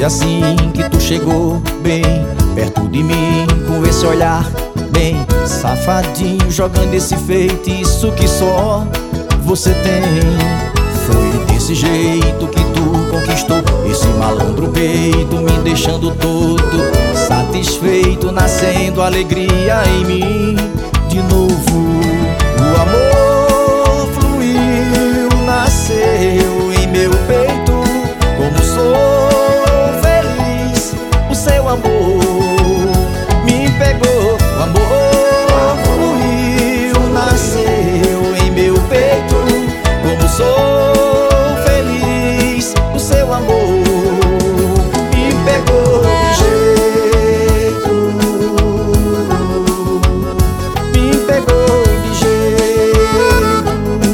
Foi assim que tu chegou bem perto de mim, com esse olhar bem safadinho, jogando esse feitiço que só você tem. Foi desse jeito que tu conquistou esse malandro peito, me deixando todo satisfeito, nascendo alegria em mim de novo. O amor fluiu, nasceu em meu peito, como sou feliz. O seu amor me pegou, o amor fluiu, nasceu em meu peito, como sou feliz. O seu amor me pegou de jeito, me pegou de jeito.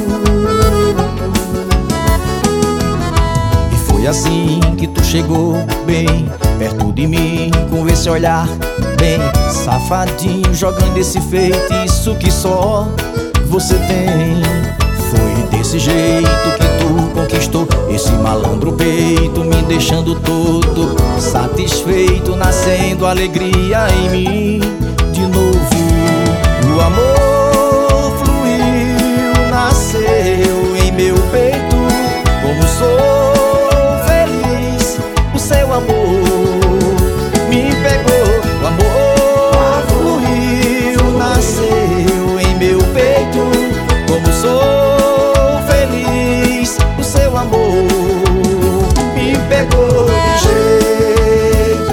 E foi assim que tu chegou bem perto de mim, com esse olhar bem safadinho, jogando esse feitiço que só você tem. Foi desse jeito que tu conquistou esse malandro peito, me deixando todo satisfeito, nascendo alegria em mim de novo. O amor fluiu, nasceu em meu peito, como sou feliz. O seu amor me pegou, o amor fluiu, nasceu em meu peito, como sou feliz. O seu amor me pegou de jeito,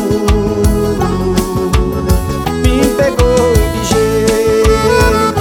me pegou de jeito.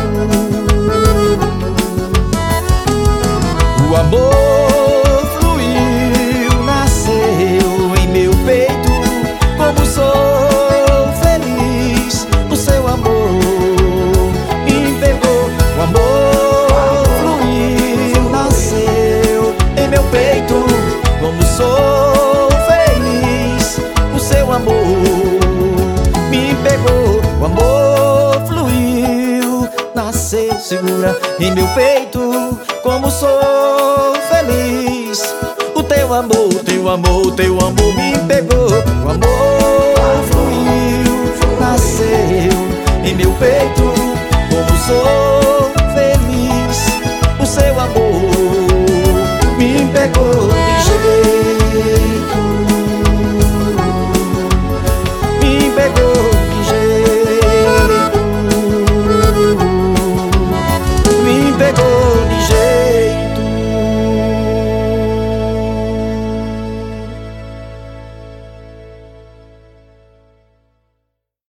O amor fluiu, nasceu em meu peito, como sou feliz. O seu amor me pegou, o amor fluiu, nasceu em meu peito, como sou feliz. O seu amor me pegou, o amor fluiu, nasceu, segura em meu peito, como sou feliz. O teu amor, teu amor, teu amor me pegou, o amor